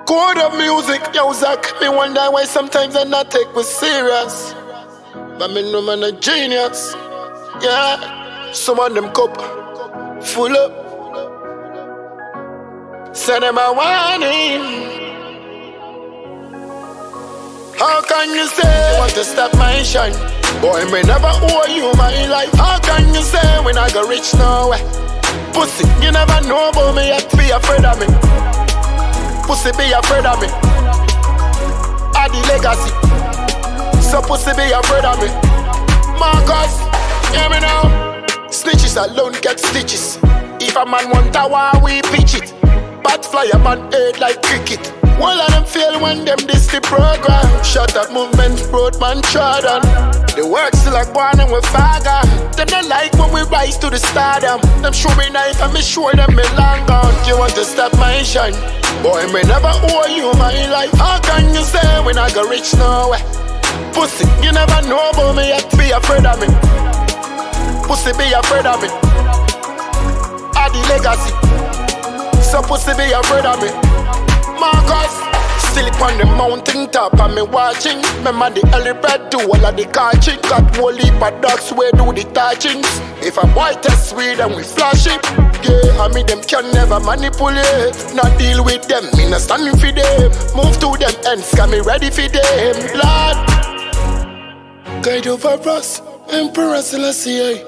Code of music, yo Zach. Me wonder why sometimes I not take me serious. But me know man a genius. Yeah, some of them cup full up. Send them a warning. How can you say you want to stop my shine? Boy, me never owe you my life. How can you say when I go rich nowhere? Pussy, you never know about me, yet be afraid of me. Pussy be afraid of me. I the legacy. So pussy be afraid of me. Marcus, hear me now. Snitches alone get stitches. If a man want a war, we pitch it. Bat fly a man head like cricket. All of them fail when them diss the program. Shut up movement, road man trodden. The work still like born and we fagger. Them don't like when we rise to the stardom. Them show me knife and me show them me long gone. You want to stop my shine? Boy, me never owe you my life. How can you say when I go rich nowhere? Pussy, you never know about me, yet be afraid of me. Pussy be afraid of me. I the legacy. So pussy be afraid of me. Marcus, still on the mountain top and me watching. Remember the helipad do all of the catching. Got whole heap of dogs where do the touchings. If a boy test weed and we flash it, yeah, I mean them can never manipulate. Not deal with them, me not standing for them. Move to them ends, got me ready for them. Lord, guide over us, Emperor Selassie.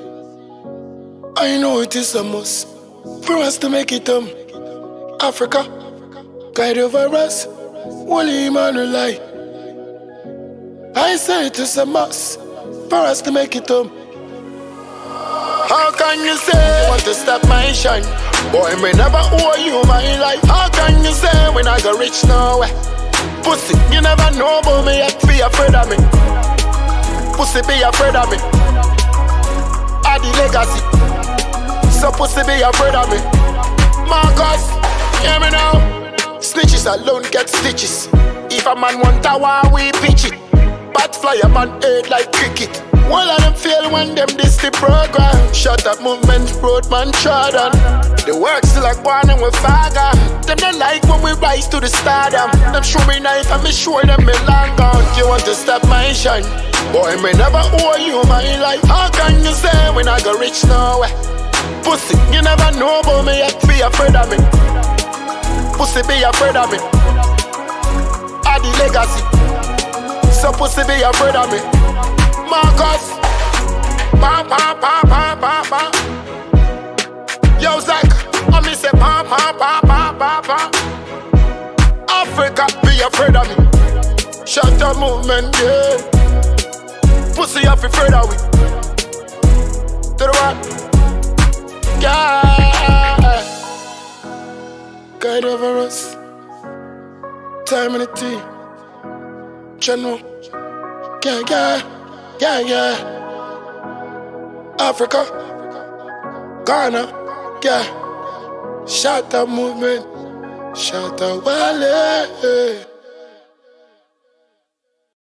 I know it is a must for us to make it Africa. Guide over us, Holy Emmanuel. I say it is a must for us to make it How can you say you want to stop my shine? Boy, me never owe you my life. How can you say when I go rich nowhere? Pussy, you never know about me, yet be afraid of me. Pussy be afraid of me. I the legacy. So pussy be afraid of me. Marcus, hear me now. Snitches alone get stitches. If a man want a war, we pitch it. Bat fly a man head like cricket. All of them fail when them diss the program. Shut up movement, road man trodden. The work still like born and we fagger. Them don't like when we rise to the stardom. Them show me knife and me show them me long gone. You want to stop my shine? Boy, me never owe you my life. How can you say when I go rich nowhere? Pussy, you never know about me, yet be afraid of me. Pussy be afraid of me. I the legacy. So pussy be afraid of me. Marcus, pa pa pa pa pa pa. Yo Zach, I me say pa pa pa pa pa pa. Africa be afraid of me. Shut up movement, yeah. Pussy have afraid of we. To the what? Yeah. Guide over us. Time in the tea. General. Yeah, yeah, yeah, yeah. Africa. Ghana. Yeah. Shout out movement. Shout out Wale.